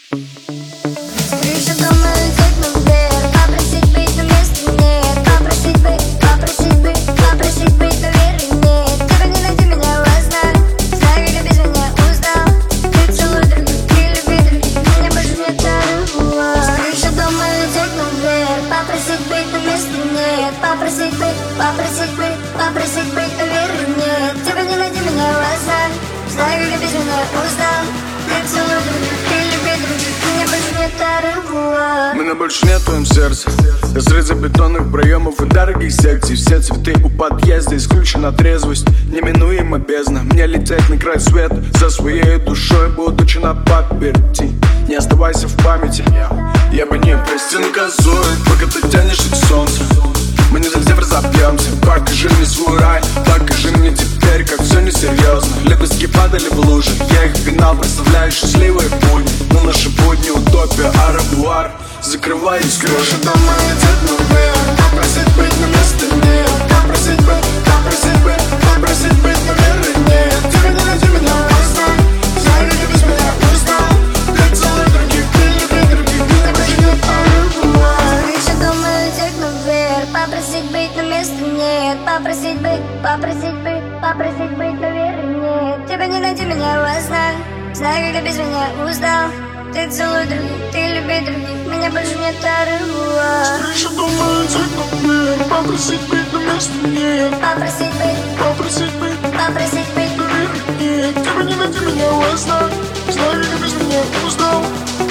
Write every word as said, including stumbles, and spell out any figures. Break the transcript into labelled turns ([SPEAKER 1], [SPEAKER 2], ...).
[SPEAKER 1] Еще дома лететь наверх, попросить быть, но места нет. Попросить быть, попросить быть, попросить быть, но веры нет. Тебя не найти, меня возна, знаю, как ты без меня устал. Ты целуй других, ты люби других, меня больше нет дорогого. Еще дома лететь наверх, попросить быть, но места нет. Попросить быть, попросить быть, попросить быть, но веры нет. Тебя не найти, меня возна, знаю, как ты без меня устал. Ты целуй других, ты люби других, меня больше нет дорогого.
[SPEAKER 2] Меня больше нет в твоем сердце. Разрыв бетонных проемов и дорогих секций. Все цветы у подъезда, исключена трезвость, неминуемо бездна. Мне лететь на край света за своей душой, будучи на паперти. Не оставайся в памяти, я бы не простил наказует, пока ты тянешься к солнцу. Мы не совсем разобьемся. Покажи мне свой рай, покажи мне теперь, как все несерьезно. Лепестки падали в лужи, я их пинал, представляю счастливые будни. Но наши будни утопия, арабуар, закрывай и скрой.
[SPEAKER 1] Крыша дома летит наверх, попросить быть, но места нет. Попросить быть, попросить быть, попросить быть, но веры нет. Тебя не найти, меня возна, знаю, как ты без меня устал. Ты целуй других, ты люби других, меня больше нет дорогого. Крыша дома летит наверх, попросить быть, но места нет. Попросить быть, попросить быть, попросить быть, но веры нет. Тебя не найти, меня возна, знаю, как ты без меня устал. Ты целуй других, ты люби других, меня больше нет дорогого.
[SPEAKER 2] Крыша дома летит наверх, попросить быть, но места нет.
[SPEAKER 1] Попросить быть,
[SPEAKER 2] Попросить быть,
[SPEAKER 1] попросить быть,
[SPEAKER 2] но веры нет. Тебя не найти, меня возна, знаю, как ты без меня устал.